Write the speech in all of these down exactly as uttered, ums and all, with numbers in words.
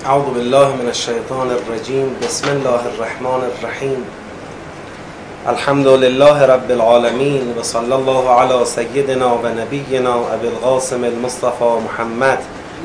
اعوذ بالله من الشیطان الرجیم. بسم الله الرحمن الرحیم. الحمد لله رب العالمین و صلی الله علی سیدنا و نبینا ابی القاسم المصطفى محمد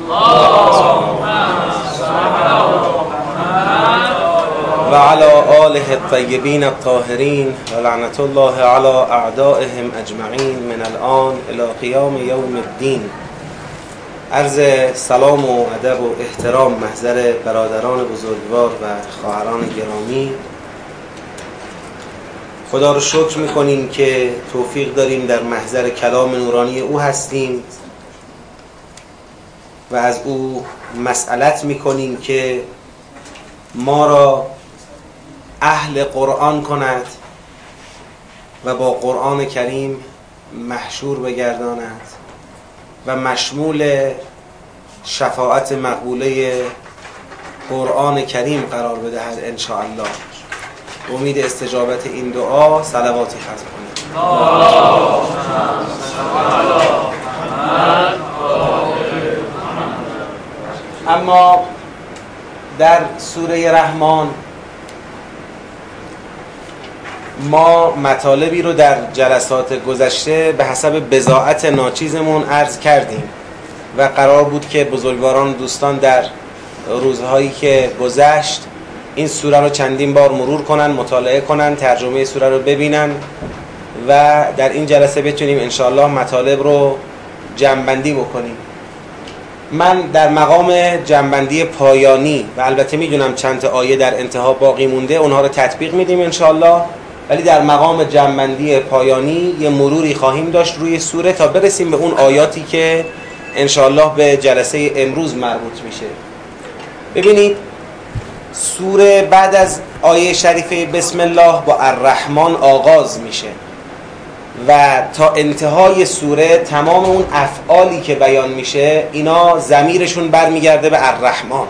و علی آله الطیبین الطاهرین و لعنت الله علی اعدائهم اجمعین من الان الی قیام یوم الدین. عرض سلام و ادب و احترام محضر برادران بزرگوار و خواهران گرامی. خدا رو شکر میکنیم که توفیق داریم در محضر کلام نورانی او هستیم و از او مسئلت میکنیم که ما را اهل قرآن کند و با قرآن کریم محشور بگرداند و مشمول شفاعت مقبوله قرآن کریم قرار بدهد ان شاء الله. امید استجابت این دعا صلواتی ختم کنید. اما در سوره رحمان ما مطالبی رو در جلسات گذشته به حسب بضاعت ناچیزمون عرض کردیم و قرار بود که بزرگواران دوستان در روزهایی که گذشت این سوره رو چندین بار مرور کنن، مطالعه کنن، ترجمه سوره رو ببینن و در این جلسه بتونیم انشاءالله مطالب رو جمع‌بندی بکنیم. من در مقام جمع‌بندی پایانی و البته میدونم چند تا آیه در انتها باقی مونده، اونها رو تطبیق میدیم انشاءالله، ولی در مقام جمع‌بندی پایانی یه مروری خواهیم داشت روی سوره تا برسیم به اون آیاتی که انشاءالله به جلسه امروز مربوط میشه. ببینید سوره بعد از آیه شریفه بسم الله با الرحمن آغاز میشه و تا انتهای سوره تمام اون افعالی که بیان میشه اینا ضمیرشون برمیگرده به الرحمن.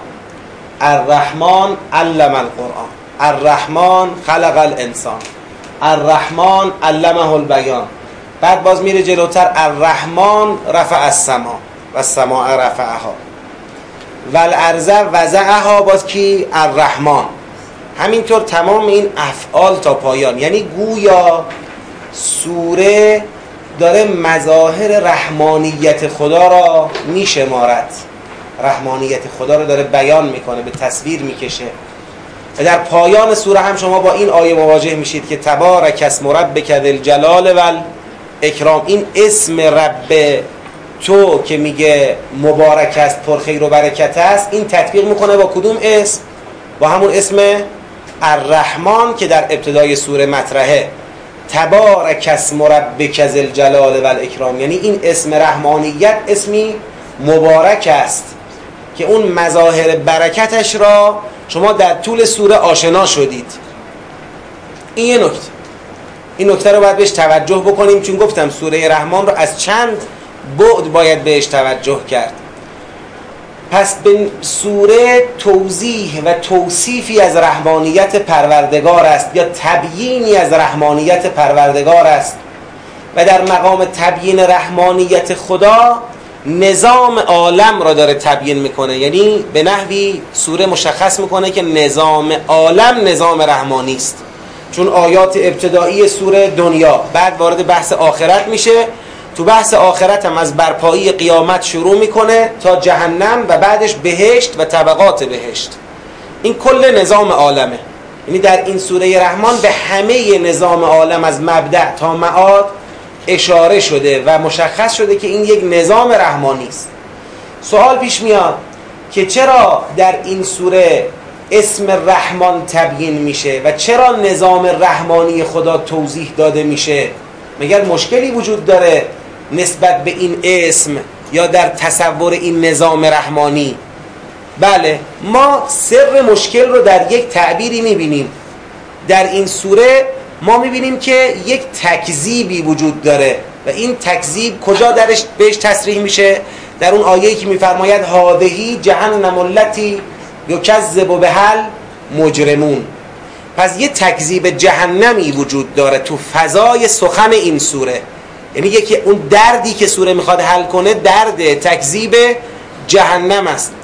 الرحمن علم القرآن، الرحمن خلق الانسان، الرحمن علمه البیان. بعد باز میره جلوتر الرحمن رفع السما و السماء رفعها و الارض وضعها، باز کی؟ الرحمن. همینطور تمام این افعال تا پایان، یعنی گویا سوره داره مظاهر رحمانیت خدا را میشمارد، رحمانیت خدا را داره بیان میکنه، به تصویر میکشه. در پایان سوره هم شما با این آیه مواجه میشید که تبارک اسم ربک ذی الجلال و الاکرام. این اسم رب تو که میگه مبارک است، پرخیر و برکت است، این تطبیق میکنه با کدوم اسم؟ با همون اسم الرحمن که در ابتدای سوره مطرحه. تبارک اسم ربک ذی الجلال و الاکرام، یعنی این اسم رحمانیت اسمی مبارک است که اون مظاهر برکتش را شما در طول سوره آشنا شدید. این یه نکته، این نکته رو باید بهش توجه بکنیم، چون گفتم سوره رحمان رو از چند بعد باید بهش توجه کرد. پس به سوره توضیح و توصیفی از رحمانیت پروردگار است یا تبیینی از رحمانیت پروردگار است و در مقام تبیین رحمانیت خدا نظام عالم را داره تبیین میکنه. یعنی به نحوی سوره مشخص میکنه که نظام عالم نظام رحمانی است، چون آیات ابتدایی سوره دنیا، بعد وارد بحث آخرت میشه، تو بحث آخرت هم از برپایی قیامت شروع میکنه تا جهنم و بعدش بهشت و طبقات بهشت. این کل نظام عالمه. یعنی در این سوره رحمان به همه نظام عالم از مبدأ تا معاد اشاره شده و مشخص شده که این یک نظام رحمانی است. سوال پیش میاد که چرا در این سوره اسم رحمان تبیین میشه و چرا نظام رحمانی خدا توضیح داده میشه؟ مگر مشکلی وجود داره نسبت به این اسم یا در تصور این نظام رحمانی؟ بله، ما سر مشکل رو در یک تعبیری میبینیم. در این سوره ما میبینیم که یک تکذیبی وجود داره و این تکذیب کجا درش بهش تصریح میشه؟ در اون آیه‌ای که میفرماید هذه جهنم التی یکذب بها المجرمون. پس یه تکذیب جهنمی وجود داره تو فضای سخن این سوره. یعنی یکی اون دردی که سوره میخواد حل کنه درد تکذیب جهنم است.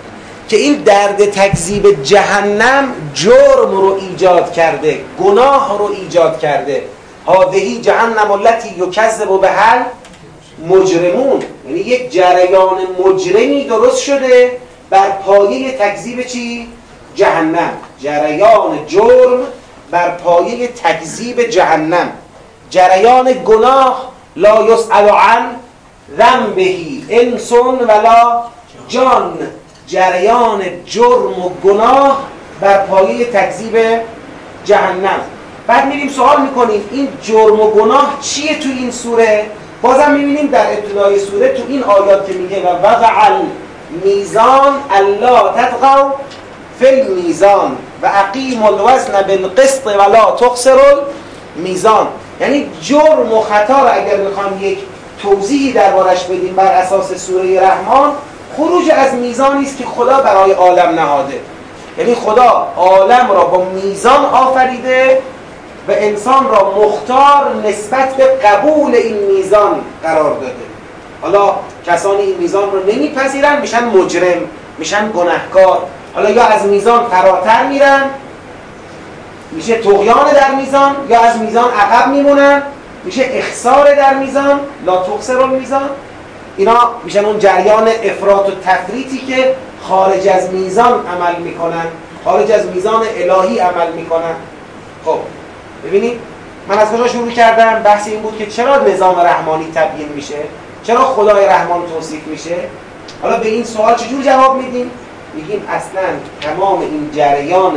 که این درد تکذیب جهنم جرم رو ایجاد کرده، گناه رو ایجاد کرده. هذه جهنم التي یکذب بها مجرمون، یعنی یک جریان مجرمی درست شده بر پایه تکذیب چی؟ جهنم. جریان جرم بر پایه تکذیب جهنم، جریان گناه. لا یسأل عن ذنبه انس ولا جان، جریان جرم و گناه بر پایه تکذیب جهنم. بعد میریم سوال میکنیم این جرم و گناه چیه تو این سوره؟ بازم میبینیم در ابتدای سوره تو این آیات که میگه و وضع المیزان الا تطغوا فی المیزان و اقیموا الوزن بالقسط ولا تخسروا المیزان، یعنی جرم و خطا را اگر میخوام یک توضیحی دربارش بدیم بر اساس سوره رحمان، خروج از میزانی است که خدا برای عالم نهاده. یعنی خدا عالم را با میزان آفریده و انسان را مختار نسبت به قبول این میزان قرار داده. حالا کسانی این میزان رو نمیپذیرن میشن مجرم، میشن گناهکار. حالا یا از میزان فراتر میرن میشه طغیان در میزان، یا از میزان عقب میمونن میشه اخسار در میزان، لا تخسر المیزان. اینا میشن اون جریان افراط و تفریطی که خارج از میزان عمل میکنن، خارج از میزان الهی عمل میکنن. خب ببینید من از کجا شروع کردم؟ بحث این بود که چرا نظام رحمانی تبیین میشه، چرا خدای رحمان توصیف میشه. حالا به این سوال چجور جواب میدیم؟ میگیم اصلا تمام این جریان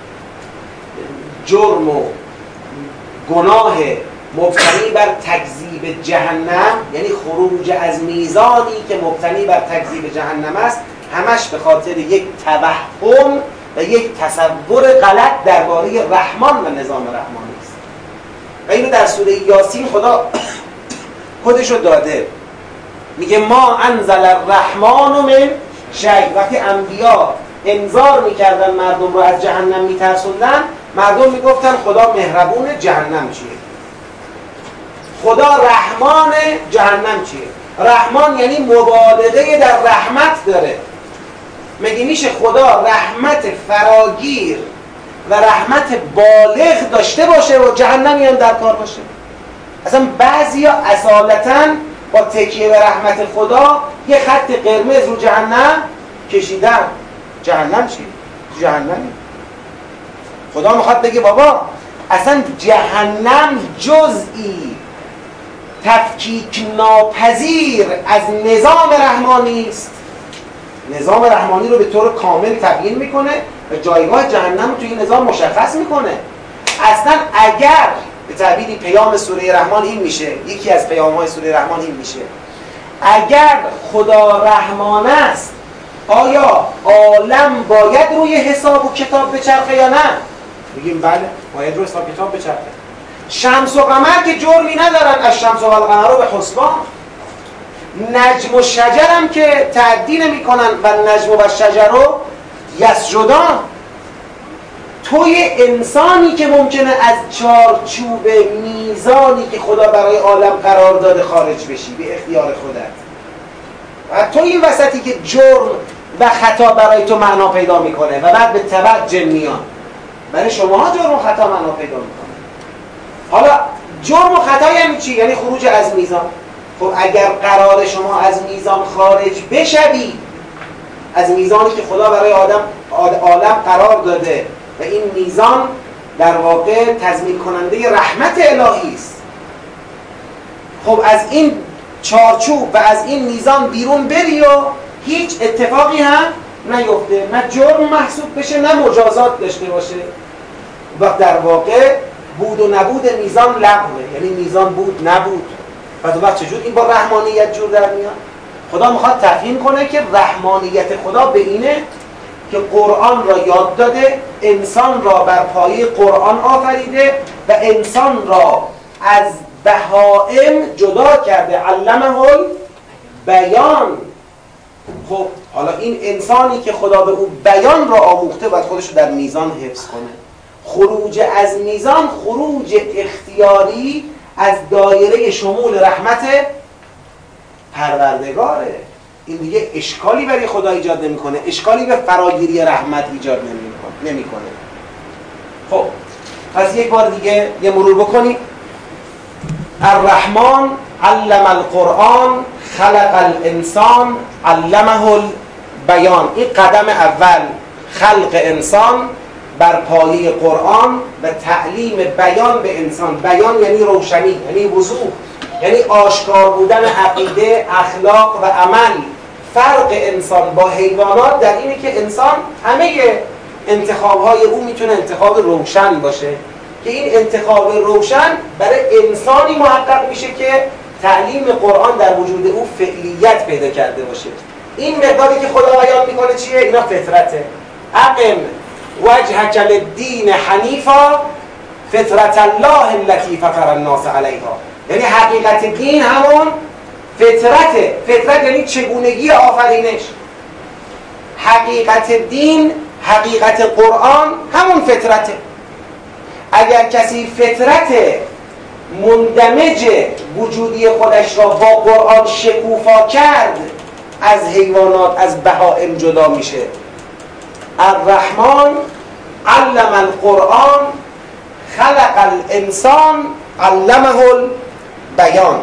جرم و گناه مبتنی بر تکذیب جهنم، یعنی خروج از میزانی که مبتنی بر تکذیب جهنم است، همش به خاطر یک توهم و یک تصور غلط درباره رحمان و نظام رحمانی است. و اینو در سوره یاسین خدا خودشو داده، میگه ما انزل الرحمن من شیء. وقتی انبیا انذار میکردن مردم رو از جهنم میترسوندن، مردم میگفتن خدا مهربون، جهنم چیه؟ خدا رحمان، جهنم چیه؟ رحمان یعنی مبالغه در رحمت داره. مگه میشه خدا رحمت فراگیر و رحمت بالغ داشته باشه و جهنمی هم در کار باشه؟ اصلا بعضیا اصالتاً با تکیه به رحمت خدا یه خط قرمز رو جهنم کشیدن. جهنم چی؟ جهنمی. خدا میخواد بگه بابا اصلا جهنم جزئی تفکیک ناپذیر از نظام رحمانی است. نظام رحمانی رو به طور کامل تبیین میکنه و جایگاه جهنم رو توی این نظام مشخص میکنه. اصلا اگر به تعبیری پیام سوره رحمان این میشه، یکی از پیام‌های سوره رحمان این میشه، اگر خدا رحمان است آیا عالم باید روی حساب و کتاب بچرخه یا نه؟ بگیم بله، باید روی حساب کتاب بچرخه. شمس و قمر که جرمی ندارن، از شمس و القمر رو به حسبان. نجم و شجر هم که تعدی نمی کنن و نجم و شجر رو یسجدان. توی انسانی که ممکنه از چارچوب میزانی که خدا برای عالم قرار داده خارج بشی به اختیار خودت، و تو این وسطی که جرم و خطا برای تو معنا پیدا میکنه و بعد به تبع جنیان برای شما جرم و خطا معنا پیدا میکنه. حالا جرم و خطا یعنی چی؟ یعنی خروج از میزان. خب اگر قرار شما از میزان خارج بشوی، از میزانی که خدا برای آدم عالم قرار داده و این میزان در واقع تضمین کننده رحمت الهی است، خب از این چارچوب و از این میزان بیرون بری و هیچ اتفاقی هم نیفته، نه جرم محسوب بشه نه مجازات داشته باشه، و در واقع بود و نبود میزان لغوه، یعنی میزان بود نبود. و دو وقت چجور این با رحمانیت جور در میاد؟ خدا میخواد تفهیم کنه که رحمانیت خدا به اینه که قرآن را یاد داده، انسان را بر پایه قرآن آفریده و انسان را از بهائم جدا کرده، علمه بیان. خب حالا این انسانی که خدا به او بیان را آموخته باید خودش رو در میزان حفظ کنه. خروج از میزان خروج اختیاری از دایره شمول رحمت پروردگاره. این دیگه اشکالی برای خدا ایجاد نمیکنه، اشکالی به فراگیری رحمت ایجاد نمیکنه. خب پس یک بار دیگه یه مرور بکنیم. الرحمن علم القرآن خلق الانسان علمه البیان. این قدم اول خلق انسان بر پایه قرآن و تعلیم بیان به انسان. بیان یعنی روشنی، یعنی وضوح، یعنی آشکار بودن عقیده، اخلاق و عمل. فرق انسان با حیوانات در اینه که انسان همه انتخاب‌های او میتونه انتخاب روشن باشه که این انتخاب روشن برای انسانی محقق میشه که تعلیم قرآن در وجود او فعلیت پیدا کرده باشه. این مقداری که خدا بیان میکنه چیه؟ اینا فطرته. اقم وجهک للدین حنیفا فطرت الله التي فطر الناس علیها. یعنی حقیقت دین همون فطرته. فطرت یعنی چگونگی آفرینش. حقیقت دین، حقیقت قرآن همون فطرته. اگر کسی فطرت مندمج وجودی خودش را با قرآن شکوفا کرد، از حیوانات، از بهائم جدا میشه. الرحمن علم القرآن خلق الانسان علمه البیان.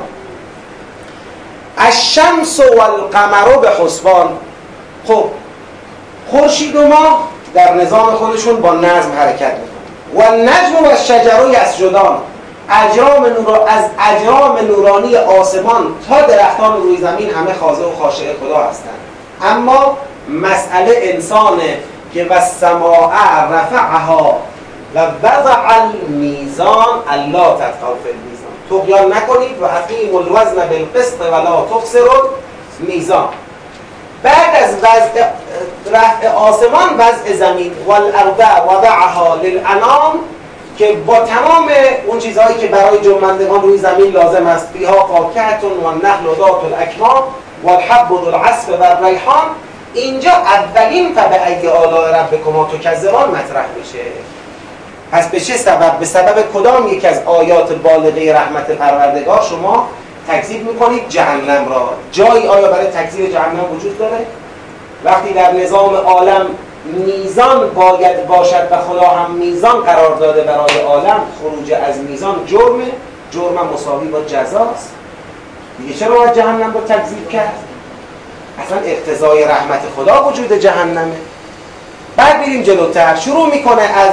الشمس والقمر بحسبان. خب خورشید و ماه در نظام خودشون با نظم حرکت میکنن. و النجم و الشجر یسجدان. اجرام نور از اجرام نورانی آسمان تا درختان روی زمین همه خاضع و خاشع خدا هستند. اما مسئله انسانه که والسماء رفعها و وضع المیزان الا تطغوا فی المیزان. طغیان نکنید و اقیموا الوزن بالقسط ولا تخسروا المیزان. بعد از وضع رفع آسمان وضع زمین والارض وضعها للانام، که با تمام اون چیزهایی که برای جنبندگان روی زمین لازم است، فیها فاکهة و النخل ذات الاکمام و الحب ذو العصف و الریحان. اینجا اولین فبأی آلاء ربکما تکذبان مطرح میشه. پس به چه سبب؟ به سبب کدام یک از آیات بالغه رحمت پروردگار شما تکذیب میکنید جهنم را؟ جایی آیا برای تکذیب جهنم وجود داره؟ وقتی در نظام عالم میزان باید باشد و خدا هم میزان قرار داده برای عالم، خروج از میزان جرمه، جرم مساوی با جزاست، دیگه چرا باید جهنم رو تکذیب کرد؟ اصلا اقتضای رحمت خدا وجود جهنمه. بعد بریم جلوتر، شروع میکنه از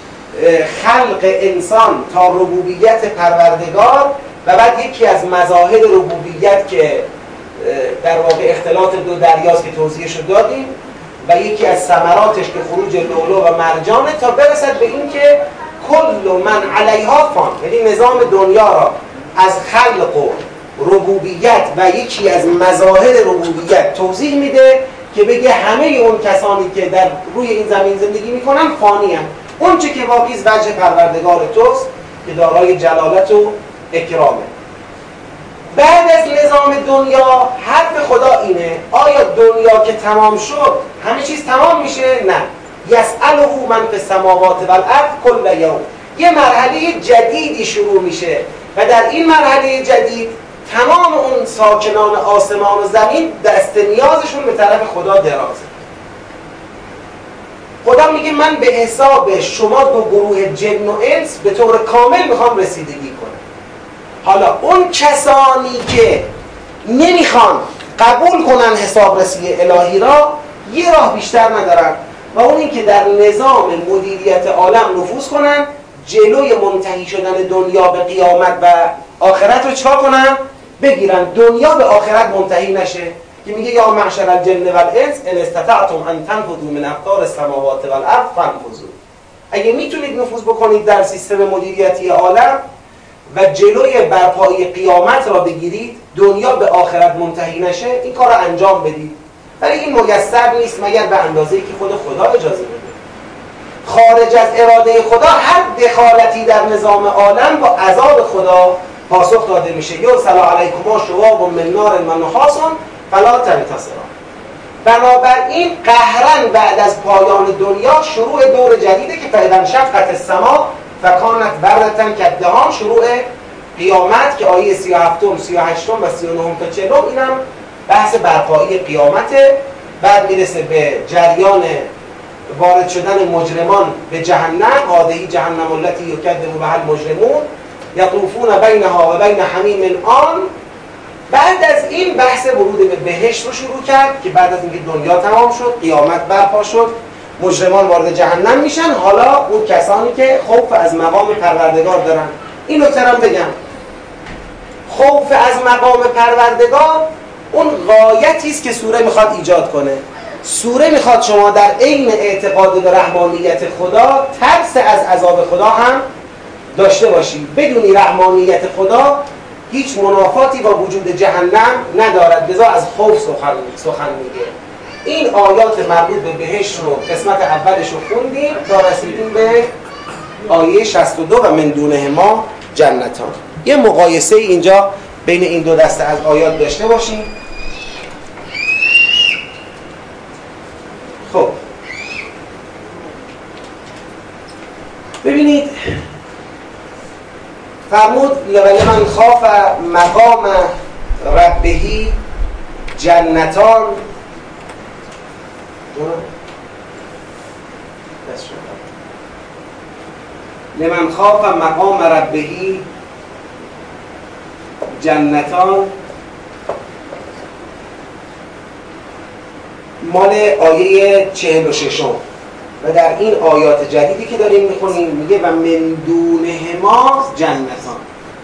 خلق انسان تا ربوبیت پروردگار و بعد یکی از مظاهر ربوبیت که در واقع اختلاط دو دریاست که توضیحش رو دادیم و یکی از ثمراتش که خروج لؤلؤ و مرجانه، تا برسد به این که کل من علیها فان، یعنی نظام دنیا را از خلق و ربوبیت و یکی از مظاهر ربوبیت توضیح میده که بگه همه اون کسانی که در روی این زمین زندگی میکنن فانی هم. اون چه که واقعی وجه پروردگار توست که دارای جلالت و اکرامه. بعد از نظام دنیا حرف خدا اینه آیا دنیا که تمام شد همه چیز تمام میشه؟ نه. یسأله من فی السماوات والارض کل یوم. یه مرحله جدیدی شروع میشه و در این مرحله جدید تمام اون ساکنان آسمان و زمین دست نیازشون به طرف خدا درازه. خدا میگه من به حساب شما دو گروه جن و انس به طور کامل میخوام رسیدگی کنم. حالا اون کسانی که نمیخوان قبول کنن حسابرسی الهی را یه راه بیشتر ندارن و اون این که در نظام مدیریت عالم نفوذ کنن، جلوی منتهی شدن دنیا به قیامت و آخرت رو چرا کنن؟ بگیرن دنیا به آخرت منتهی نشه، که میگه یا معشر الجن والانس ان استطعتم ان تنفذوا من اقطار السماوات والارض فانفذوا. اگه میتونید نفوذ بکنید در سیستم مدیریتی عالم و جلوی برپایی قیامت را بگیرید، دنیا به آخرت منتهی نشه، این کار را انجام بدید. ولی این میسر نیست مگر به اندازه‌ای که خود خدا اجازه بده. خارج از اراده خدا هر دخالتی در نظام عالم با عذاب خدا پاسخ داده میشه. یرسل علیکما شواظ من نار و نحاس فلا تنتصران. بنابراین قهرن بعد از پایان دنیا شروع دور جدیده که فاذا انشقت السماء فکانت بردة کالدهان، شروع قیامت که آیه سی و هفت، سی و هشت و سی و نه تا چهل اینم بحث برپایی قیامته. بعد میرسه به جریان وارد شدن مجرمان به جهنم، هذه جهنم التي یکذب بها المجرمون یطوفون بینها و بین حمیم آن. بعد از این بحث ورود به بهشت رو شروع کرد که بعد از اینکه دنیا تمام شد، قیامت برپا شد، مجرمان وارد جهنم میشن. حالا اون کسانی که خوف از مقام پروردگار دارن، این نکته رو بگم، خوف از مقام پروردگار اون غایتی است که سوره میخواد ایجاد کنه. سوره میخواد شما در عین اعتقاد به رحمانیت خدا ترس از عذاب خدا هم داشته باشی. بدونی رحمانیت خدا هیچ منافاتی با وجود جهنم ندارد، لذا از خوف سخن سخن میگه. این آیات مربوط به بهشت رو قسمت اولش رو خوندیم تا رسیدیم به آیه شصت و دو و من دونهما جنتان. یه مقایسه اینجا بین این دو دسته از آیات داشته باشیم. خب ببینید، فرمود لمن خاف مقام ربهی جنتان. لمن خاف مقام ربهی جنتان مال آیه چهل و ششم و در این آیات جدیدی که داریم میخونیم میگه و من دونهما جنتان،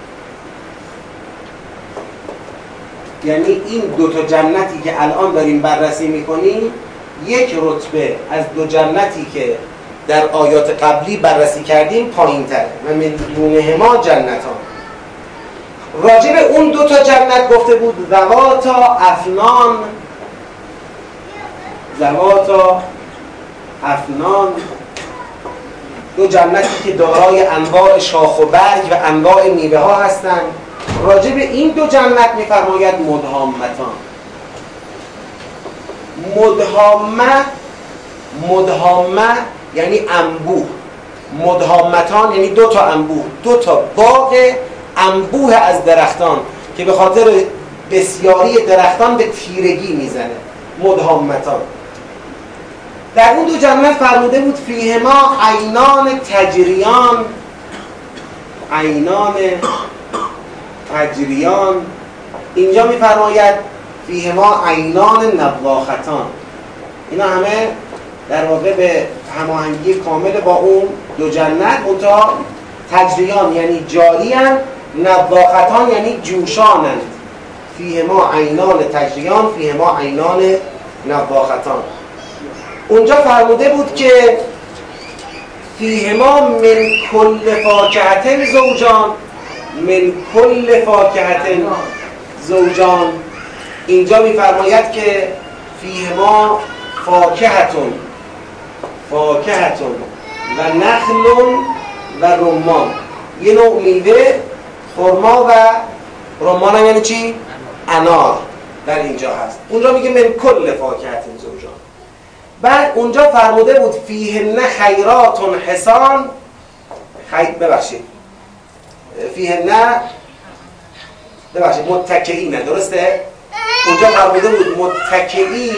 یعنی این دو تا جنتی که الان داریم بررسی میکنیم یک رتبه از دو جنتی که در آیات قبلی بررسی کردیم پایین تره. و من دونهما جنتان، راجع به اون دو تا جنت گفته بود ذواتا افنان، ذواتا افنان، دو جنتی که دارای انواع شاخ و برگ و انواع میوه ها هستند. راجع به این دو جنت میفرماید مدهامتان. مدهامه مدهامه یعنی انبوه، مدهامتان یعنی دو تا انبوه، دو تا باغ انبوه از درختان که به خاطر بسیاری درختان به تیرگی میزنه. مدهامتان. در اون دو جنت فرموده بود فیهما عینان تجریان، عینان تجریان. اینجا میفرماید فیهما عینان نواختان. اینا همه در واقع به هماهنگی کامل با اون دو جنت، منتها تجریان یعنی جاریان، نواختان یعنی جوشانند. فیهما عینان تجریان، فیهما عینان نواختان. اونجا فرموده بود که فیهما من کل فاکهة زوجان، من کل فاکهة زوجان. اینجا میفرماید که فیهما فاکهتون فاکهتون و نخل و رمان، یه نوع میوه، خرما و رمان هم یعنی چی؟ انار در اینجا هست. اونجا میگه من کل فاکهة زوجان. بعد اونجا فرموده بود فیهن خیرات حسان، خیر ببخشید فیهن ببخشید متکئین، درسته؟ اونجا فرموده بود متکئین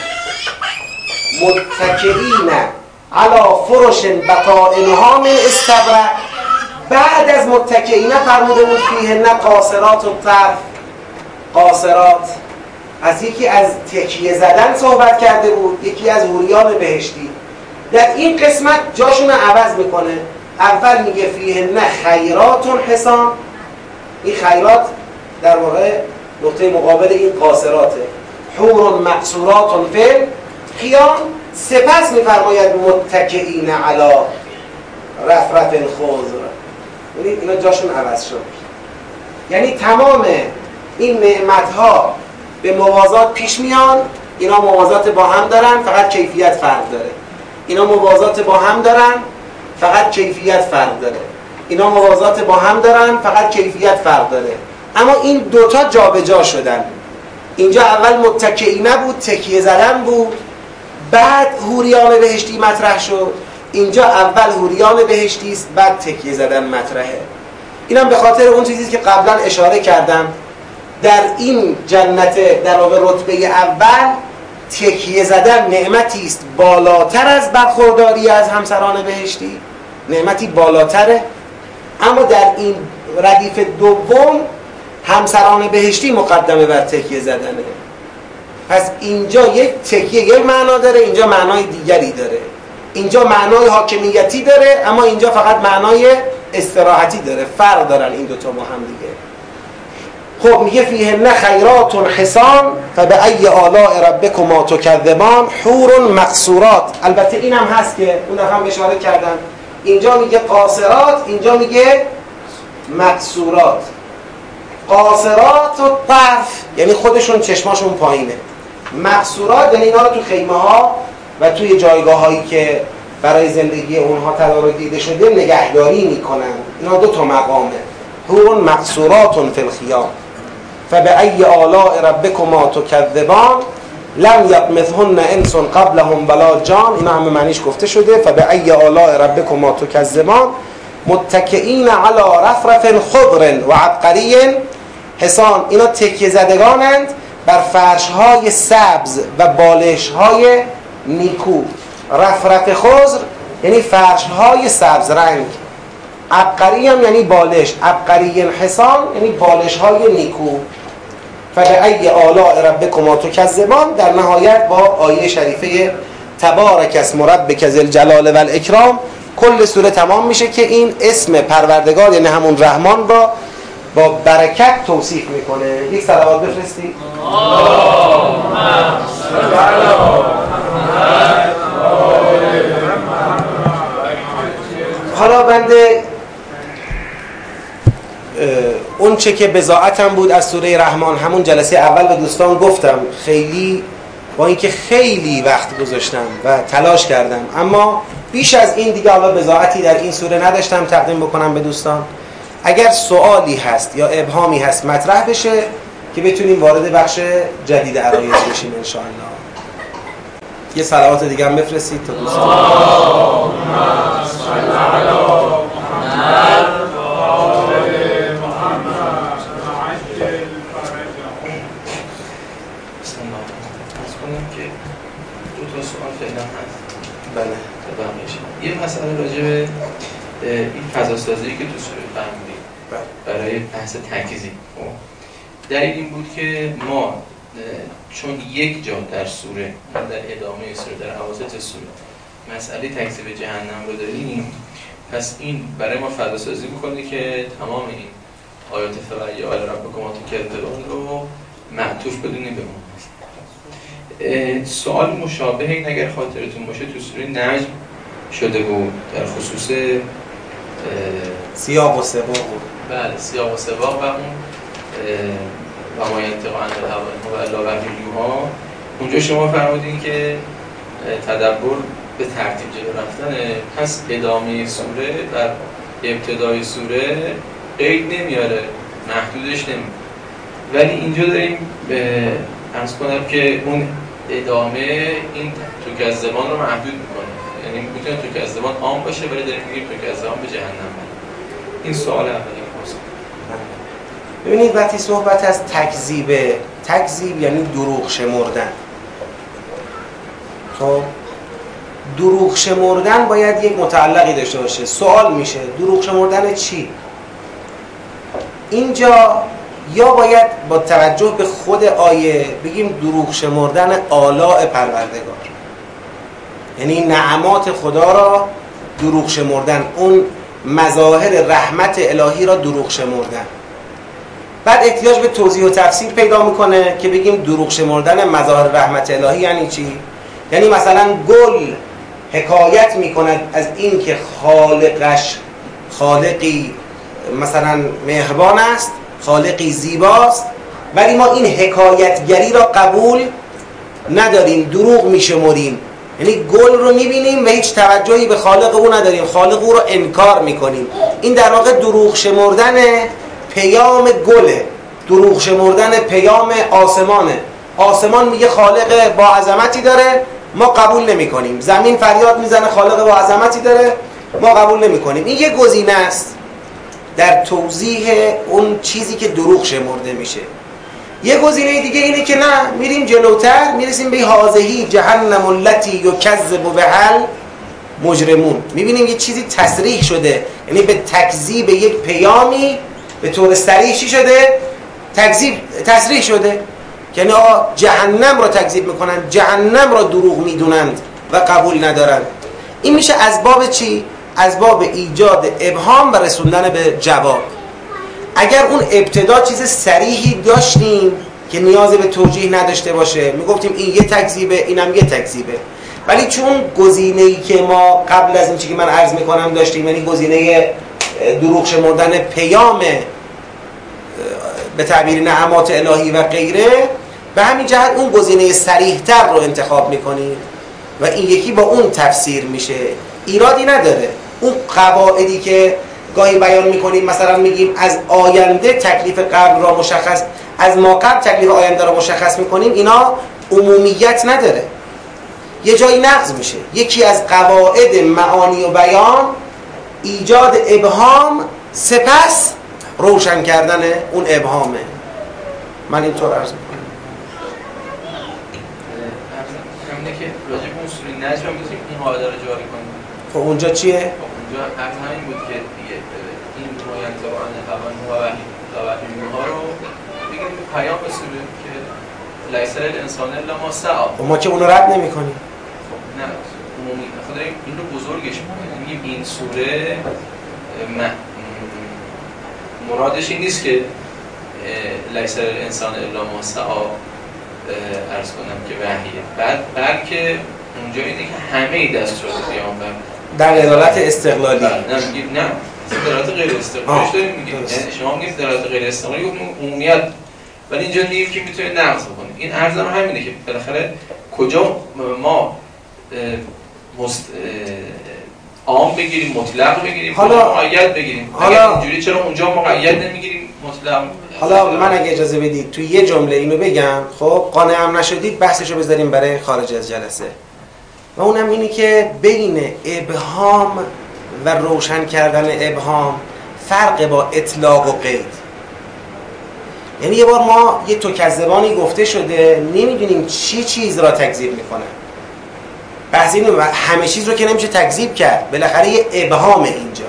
متکئین علی فرش بطائنها من استبرق. بعد از متکئین فرموده بود فیهن قاصرات الطرف، قاصرات از یکی از تکیه زدن صحبت کرده بود، یکی از حوریان بهشتی. در این قسمت جاشون رو عوض میکنه. اول میگه فیهن خیرات حسان، این خیرات در واقع نقطه مقابل این قاصراته، حور مقصورات فی الخیام. سپس میفرماید متکئین علی رفرف خضر. یعنی اینا جاشون عوض شد. یعنی تمام این نعمتها به موازات پیش میان. اینا موازات با هم دارن، فقط کیفیت فرق داره. اینا موازات با هم دارن، فقط کیفیت فرق داره. اینا موازات با هم دارن، فقط کیفیت فرق داره. اما این دوتا جا به جا شدن. اینجا اول متکئینه بود، تکیه زدن بود، بعد حوریان بهشتی مطرح شد. اینجا اول حوریان بهشتی است، بعد تکیه زدن مطرحه. اینم به خاطر اون چیزی که قبلا اشاره کردم در این جنت در واقع رتبه اول تکیه زدن نعمتی است بالاتر از برخورداری از همسران بهشتی، نعمتی بالاتره، اما در این ردیف دوم همسران بهشتی مقدمه بر تکیه زدنه. پس اینجا یک تکیه یک معنا داره، اینجا معنای دیگری داره. اینجا معنای حاکمیتی داره، اما اینجا فقط معنای استراحتی داره. فرق دارن این دوتا با هم دیگه. خب میگه فیهن خیرات حسان فبأی آلاء ربکما تکذبان حور مقصورات. البته این هم هست که اون دفعه هم اشاره کردم، اینجا میگه قاصرات، اینجا میگه مقصورات. قاصرات و طرف یعنی خودشون چشماشون پایینه، مقصورات یعنی اینا رو تو خیمه ها و توی جایگاه هایی که برای زندگی اونها تدارک دیده شده نگهداری میکنن. اینا دو تا مقامه. حور مقصورات فی الخیام فبأی آلاء ربکما تکذبان لم یطمثهن انس قبلهم ولا جان. اینا همه معنیش گفته شده. فبأی آلاء ربکما تکذبان متکئین علی رفرف خضر و عبقری حسان. اینا تکیه زدگانند بر فرش‌های سبز و بالش‌های نیکو. رفرف خضر یعنی فرش‌های سبز رنگ، عبقری هم یعنی بالش، عبقری حسان یعنی بالش‌های نیکو. فبأی آلاء ربکما تکذبان در نهایت با آیه شریفه تبارک اسم ربک ذی الجلال و الاکرام کل سوره تمام میشه که این اسم پروردگار یعنی همون رحمان را با برکت توصیف میکنه. یک صلوات بفرستید. حالا بنده اون چه که بضاعتم بود از سوره رحمان همون جلسه اول به دوستان گفتم، خیلی با اینکه خیلی وقت گذاشتم و تلاش کردم اما بیش از این دیگه حالا بضاعتی در این سوره نداشتم تقدیم بکنم به دوستان. اگر سوالی هست یا ابهامی هست مطرح بشه که بتونیم وارد بخش جدید عرایض بشیم ان شاء الله. یه صلوات دیگه هم بفرستید تا دوستان. اللهم صل علی محمد یه مسئله راجع به این فضاسازی که تو سوره فرمودید برای بحث تکذیب. در این بود که ما چون یک جا در سوره در ادامه سوره در اواسط سوره مسئله تکذیب جهنم رو داریم، پس این برای ما فضاسازی میکنه که تمام این آیات فبأی آلاء ربکما تکذبان رو معطوف بدونیم به اون. سوال مشابه این اگر خاطرتون باشه تو سوره نجم شده بود در خصوص سیاق و سباق. بله سیاق و سباق و اون و ما ینطق عن الهوی الا وحی یوحی. اونجا شما فرمودین که تدبر به ترتیب جلو رفتنه، پس ادامه سوره در ابتدای سوره قید نمیاره، محدودش نمیاره، ولی اینجا داریم عرض کنم که اون ادامه این تکذبان رو محدود میکنه، یعنی میتونه تکذبان عام باشه ولی داریم میگیم تکذبان به جهنم. این سوال اولی پرسید. ببینید وقتی صحبت از تکذیب، تکذیب یعنی دروغ شمردن. خب دروغ شمردن باید یک متعلقی داشته باشه. سوال میشه دروغ شمردن چی؟ اینجا یا باید با توجه به خود آیه بگیم دروغ شمردن آلاء پروردگار، یعنی نعمات خدا را دروغ شمردن، اون مظاهر رحمت الهی را دروغ شمردن. بعد احتیاج به توضیح و تفسیر پیدا میکنه که بگیم دروغ شمردن مظاهر رحمت الهی یعنی چی؟ یعنی مثلا گل حکایت میکند از این که خالقش خالقی مثلا مهربان است، خالقی زیباست، ولی ما این حکایتگری را قبول نداریم، دروغ میشمریم. یعنی گل رو میبینیم و هیچ توجهی به خالق او نداریم، خالق او رو انکار میکنیم. این در واقع دروغ شمردن پیام گله، دروغ شمردن پیام آسمانه. آسمان میگه خالق با عظمتی داره، ما قبول نمی کنیم. زمین فریاد میزنه خالق با عظمتی داره، ما قبول نمی کنیم. این یه گزینه است در توضیح اون چیزی که دروغ شمرده میشه. یه گزینه دیگه اینه که نه، میریم جلوتر، میرسیم به هازهی جهنم التی یکذب بها المجرمون. میبینیم یه چیزی تصریح شده، یعنی به تکذیب یک پیامی به طور صریح چی شده؟ تکذیب تصریح شده، یعنی آقا جهنم را تکذیب میکنن، جهنم را دروغ میدونند و قبول ندارند. این میشه از باب چی؟ از باب ایجاد ابهام و رسوندن به جواب. اگر اون ابتدا چیز صریحی داشتیم که نیاز به توجیه نداشته باشه، میگفتیم این یه تکذیبه، اینم یه تکذیبه، ولی چون گزینه‌ای که ما قبل از این چیزی که من عرض میکنم داشتیم، یعنی گزینه دروغ شمردن پیام به تعبیر نعمات الهی و غیره، به همین جهت اون گزینه صریح‌تر رو انتخاب میکنیم و این یکی با اون تفسیر میشه. ایرادی نداره. اون قواعدی که گاهی بیان میکنیم، مثلا میگیم از آینده تکلیف قبل را مشخص، از ما قبل تکلیف آینده را مشخص میکنیم، اینا عمومیت نداره، یه جایی نقض میشه. یکی از قواعد معانی و بیان ایجاد ابهام سپس روشن کردن اون ابهامه. من اینطور عرض میکنم. همینه که راجع به اصول نجم هم بسیم این قاعده رو جاری کنیم. خب اونجا چیه؟ خب اونجا عرض همین بود که دیگه این ماینطق عن الهوی و وحیها رو بگیم پیام رسوله که لیس للانسان الا ما سعی. خب ما که اونو رد نمی کنیم. خب نه عمومی خود این رو بزرگش می‌کنیم. این سوره مرادش این نیست که لیس للانسان الا ما سعی عرض کنم که وحیه، بعد بلکه اونجا اینه که همه دستورات پیامبر در دلالت استقلالی. نه میگید نه دلالت غیر استقلالیش داریم میگید، یعنی شما میگید دلالت غیر استقلالی اون عمومیت، ولی اینجا میگیم که میتونید نقض بکنید. این عرضم همینه که بالاخره کجا ما مست عام بگیریم، مطلق بگیریم، حالا مقید بگیریم. حالا اینجوری چرا اونجا مقید نمیگیریم، مطلق؟ حالا من اگه اجازه بدید تو یه جمله اینو بگم، خب قانعم نشدید بحثشو بذاریم برای خارج از جلسه. و اونم اینی که بین ابهام و روشن کردن ابهام فرق با اطلاق و قید. یعنی یه بار ما یه تکذبانی گفته شده، نمیدونیم چی چیز را تکذیب میکنه. بحث اینه همه چیز رو که نمیشه تکذیب کرد، بالاخره یه ابهام اینجا.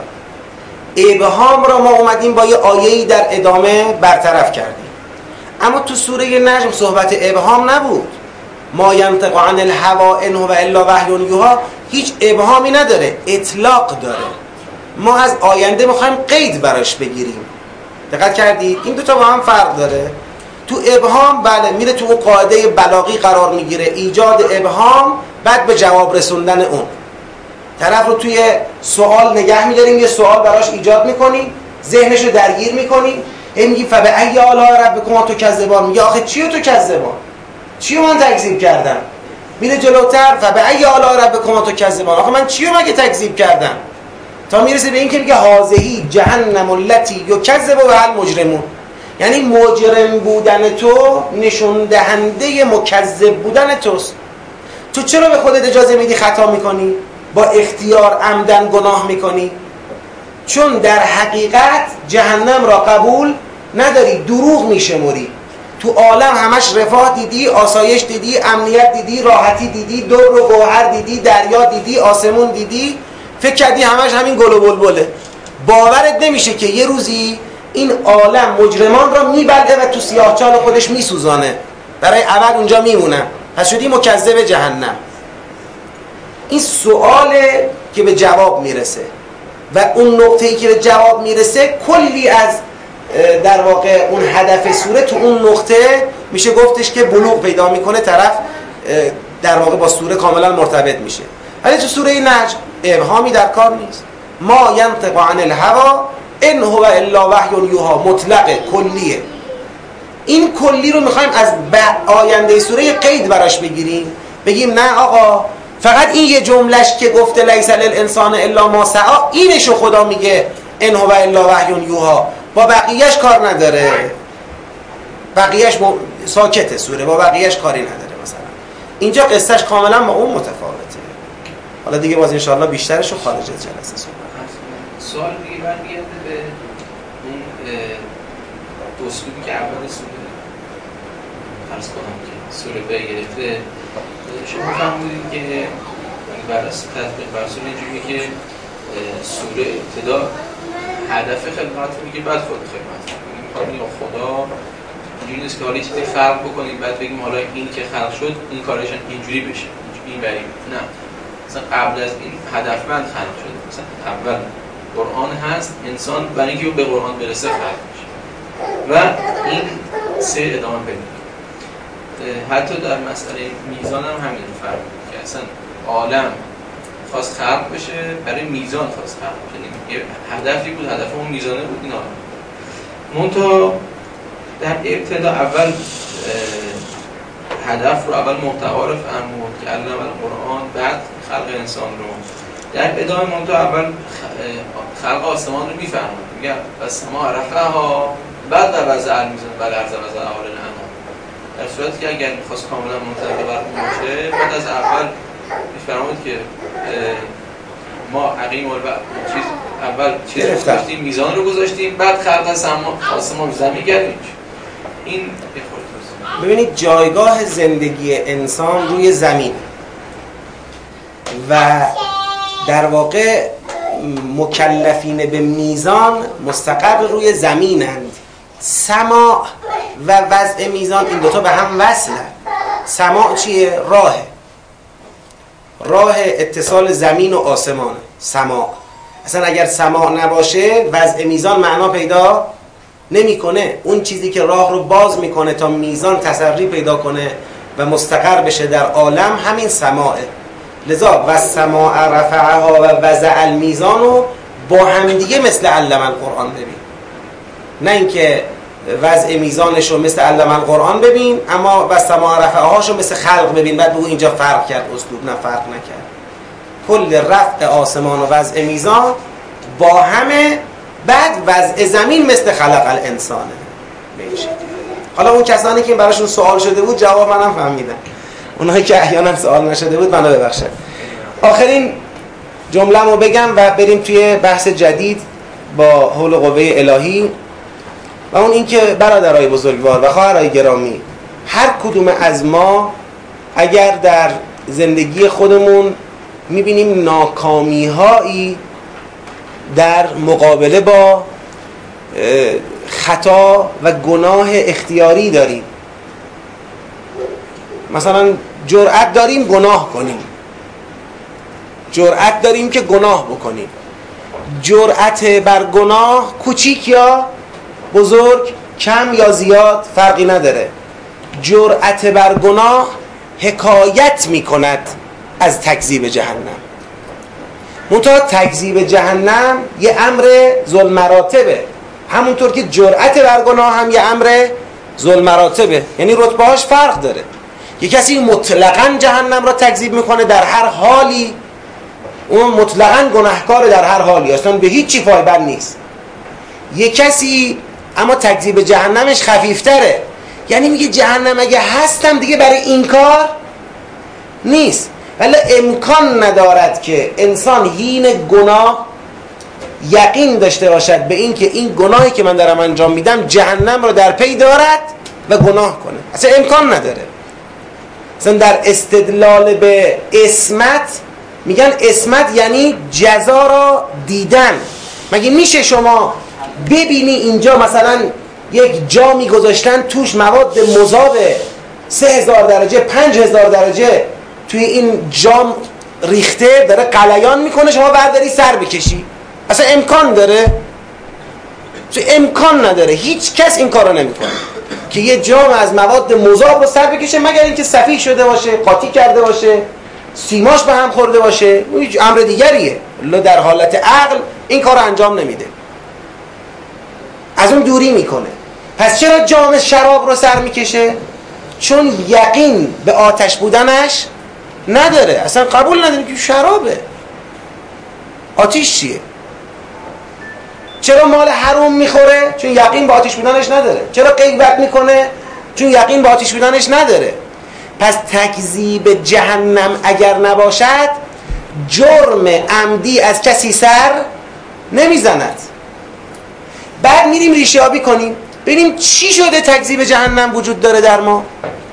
ابهام را ما اومدیم با یه آیه‌ای در ادامه برطرف کردیم. اما تو سوره نجم صحبت ابهام نبود. ما ینطق عن الهوی ان هو الا وحی یوحی هیچ ابهامی نداره، اطلاق داره. ما از آینده میخوایم قید براش بگیریم. دقت کردید؟ این دو تا با هم فرق داره. تو ابهام بله میره تو اون قاعده بلاغی قرار میگیره، ایجاد ابهام بعد به جواب رسوندن اون. طرف رو توی سوال نگه میداریم، یه سوال براش ایجاد میکنیم، ذهنش رو درگیر میکنیم، هی میگیم فبأی آلاء ربکما تکذبان، میگه آخه چیو تکذبان؟ چیو من تکذیب کردم؟ میره جلوتر فبأی آلاء ربکما تکذبان، آخه من چیو مگه تکذیب کردم؟ تا میرسه به این که میگه هازهی جهنم التی یکذب بها المجرمون، یعنی مجرم بودن تو نشون دهنده مکذب بودن توست. تو چرا به خودت اجازه میدی خطا میکنی؟ با اختیار عمدن گناه میکنی؟ چون در حقیقت جهنم را قبول نداری، دروغ میشموری. تو عالم همش رفاه دیدی، آسایش دیدی، امنیت دیدی، راحتی دیدی، در و گوهر دیدی، دریا دیدی، آسمون دیدی، فکر کردی همش همین گل و بلبله. باورت نمیشه که یه روزی این عالم مجرمان را میبلده و تو سیاهچال خودش میسوزانه، برای ابد اونجا میمونن، پس شدی مکذب جهنم. این سواله که به جواب میرسه و اون نقطه‌ای که به جواب میرسه کلی از در واقع اون هدف سوره تو اون نقطه میشه گفتش که بلوغ پیدا میکنه، طرف در واقع با سوره کاملا مرتبط میشه. ولی تو سوره نجم ابهامی در کار نیست. ما ینطق عن الهوی ان هو الا وحی یوحی، مطلقه، کلیه. این کلی رو میخوایم از آینده سوره قید براش بگیریم، بگیم نه آقا فقط این یه جملهش که گفته لیس للانسان الا ما سعی، اینشو خدا میگه ان هو الا وحی یوحی، با بقیهش کار نداره، بقیهش م... ساکته سوره، با بقیهش کاری نداره. مثلا اینجا قصهش کاملا با اون متفاوته. حالا دیگه باز انشاءالله بیشترشو خارج از جلسه صحبت. سوال دیگه برمیگرده به اون اسلوبی که اول سوره عرض کنم که سوره به گرفته شما فهمیدید که بر اساس تطبیق بر اصول اینجوریه که سوره ابتدا هدف خدمت میگه بعد خود خدمت میگه یا خدا اینجوری نیست که حالا چیزی خلق بکنید بعد بگیم حالا این که خلق شد این کارش اینجوری بشه این بری نه مثلا قبل از این هدفمند خلق شده مثلا اول قرآن هست انسان برای اینکه به قرآن برسه خلق میشه و این سه ادامه پیدا حتی در مسئله میزان هم همین رو فرق میکنه که اصلا عالم خواست خلق بشه برای میزان خواست خلق بشه یه هدفی بود هدف اون میزانه بود این عالم منتها در ابتدا اول هدف رو اول محتوا رو فرمود که علم القرآن بعد خلق انسان رو در ادامه منتها اول خلق آسمان رو میفرمود میگه بس ما رفعها بعد و وضع المیزان بل عرض وضع احوال الانام در صورتی که اگر میخواست کاملا منطبق بر اون باشه بعد از اول میفرمود که ما عقیم و چیز اول چیز رو گذاشتیم میزان رو گذاشتیم بعد خلق آسمان رو زمین کردیم این یه خورد ببینید جایگاه زندگی انسان روی زمین و در واقع مکلفین به میزان مستقر روی زمینند. سماع و وضع میزان این دوتا به هم وصلن. سماع چیه؟ راهه راه اتصال زمین و آسمان. سماع اصلا اگر سماع نباشه وضع میزان معنا پیدا نمیکنه. اون چیزی که راه رو باز میکنه تا میزان تسری پیدا کنه و مستقر بشه در عالم همین سماعه. لذا و سماع رفعها و وضع المیزان رو با همدیگه مثل علم القرآن ببین، نه اینکه وضع میزانش رو مثل علم القرآن ببین اما و سماع رفعهاش رو مثل خلق ببین بعد بگو اینجا فرق کرد اسلوب. نه فرق نکرد. کل رفع آسمان و وضع میزان با همه، بعد وضع زمین مثل خلق الانسانه. حالا اون کسانی که براشون سوال شده بود جواب منم فهمیدن، اونایی که احیانا سوال نشده بود منو ببخشید. آخرین جمله‌مو بگم و بریم توی بحث جدید با حول قوه الهی و اون این که برادرای بزرگوار و خواهرای گرامی، هر کدوم از ما اگر در زندگی خودمون میبینیم ناکامی‌هایی در مقابله با خطا و گناه اختیاری داریم، مثلا جرأت داریم گناه کنیم، جرأت داریم که گناه بکنیم، جرأت بر گناه کوچیک یا بزرگ، کم یا زیاد فرقی نداره، جرأت بر گناه حکایت میکند از تکذیب جهنم. منتها تکذیب جهنم یه امر ذل مراتبه، همونطور که جرأت بر گناه هم یه امر ذل مراتبه، یعنی رتبه‌هاش فرق داره. یه کسی مطلقاً جهنم را تکذیب میکنه در هر حالی، اون مطلقاً گناهکار در هر حالی، اصلا به هیچ چی پایبند نیست. یه کسی اما تکذیب جهنمش خفیفتره، یعنی میگه جهنم اگه هستم دیگه برای این کار نیست، ولی امکان ندارد که انسان هین گناه یقین داشته باشد به این که این گناهی که من دارم انجام میدم جهنم را در پی دارد و گناه کنه. اصلا امکان نداره. اصلا در استدلال به عصمت میگن عصمت یعنی جزا را دیدن. مگه میشه شما ببینی اینجا مثلا یک جامی گذاشتن توش مواد مذاب سه هزار درجه پنج هزار درجه توی این جام ریخته داره غلیان میکنه، شما برداری سر بکشی؟ اصلا امکان داره؟ امکان نداره. هیچ کس این کارو نمیکنه که یه جام از مواد مذاب رو سر بکشه مگر اینکه سفیح شده باشه، قاطی کرده باشه، سیماش به هم خورده باشه، هیچ امر دیگریه. در حالت عقل این کارو انجام نمیده، از اون دوری میکنه. پس چرا جام شراب رو سر میکشه؟ چون یقین به آتش بودنش نداره، اصلا قبول نداره که شرابه، آتیش چیه؟ چرا مال حرام میخوره؟ چون یقین به آتش بودنش نداره. چرا غیبت میکنه؟ چون یقین به آتش بودنش نداره. پس تکذیب جهنم اگر نباشد جرم عمدی از کسی سر نمیزند. بعد میریم ریشه یابی کنیم ببینیم چی شده تکذیب جهنم وجود داره در ما.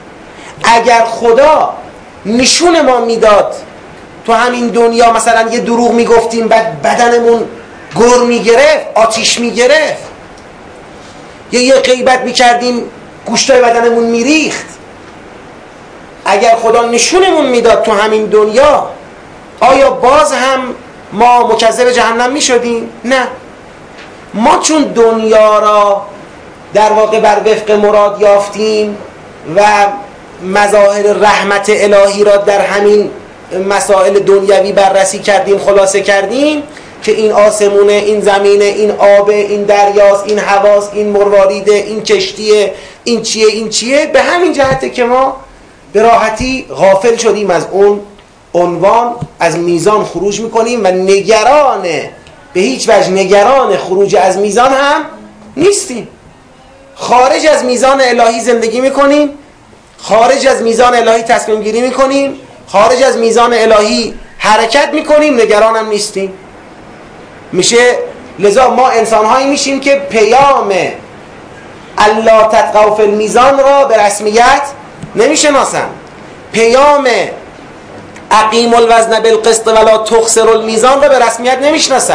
اگر خدا نشون ما میداد تو همین دنیا مثلا یه دروغ میگفتیم بعد بدنمون گر میگرفت، آتیش میگرفت، یا یه غیبت میکردیم گوشتای بدنمون میریخت، اگر خدا نشونمون میداد تو همین دنیا، آیا باز هم ما مکذب جهنم میشدیم؟ نه. ما چون دنیا را در واقع بر وفق مراد یافتیم و مظاهر رحمت الهی را در همین مسائل دنیوی بررسی کردیم، خلاصه کردیم که این آسمونه، این زمینه، این آبه، این دریاست، این هواست، این مرواریده، این کشتیه، این چیه، این چیه، به همین جهته که ما به راحتی غافل شدیم از اون عنوان، از میزان خروج میکنیم و نگران، به هیچ وجه نگران خروج از میزان هم نیستیم. خارج از میزان الهی زندگی میکنیم، خارج از میزان الهی تصمیم گیری میکنیم، خارج از میزان الهی حرکت میکنیم، نگران هم نیستیم. میشه لذا ما انسانهایی میشیم که پیام الا تطغوا فی المیزان را به رسمیت نمیشناسن، پیام اقیموا الوزن بالقسط ولا تخسروا المیزان را به رسمیت نمیشناسن.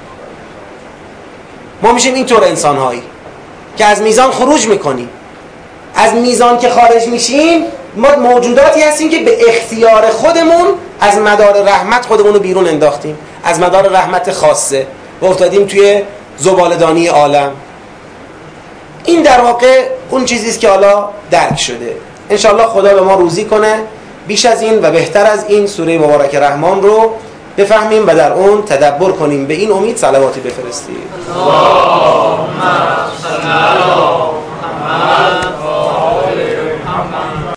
ما میشیم اینطور انسانهایی که از میزان خروج میکنیم. از میزان که خارج میشیم ما موجوداتی هستیم که به اختیار خودمون از مدار رحمت خودمون رو بیرون انداختیم، از مدار رحمت خاصه و افتادیم توی زباله‌دانی عالم. این در واقع اون چیزیست که حالا درک شده. انشاءالله خدا به ما روزی کنه بیش از این و بهتر از این سوره مبارک رحمان رو بفهمیم و در اون تدبر کنیم. به این امید صلواتی بفرستید. اللهم صل علی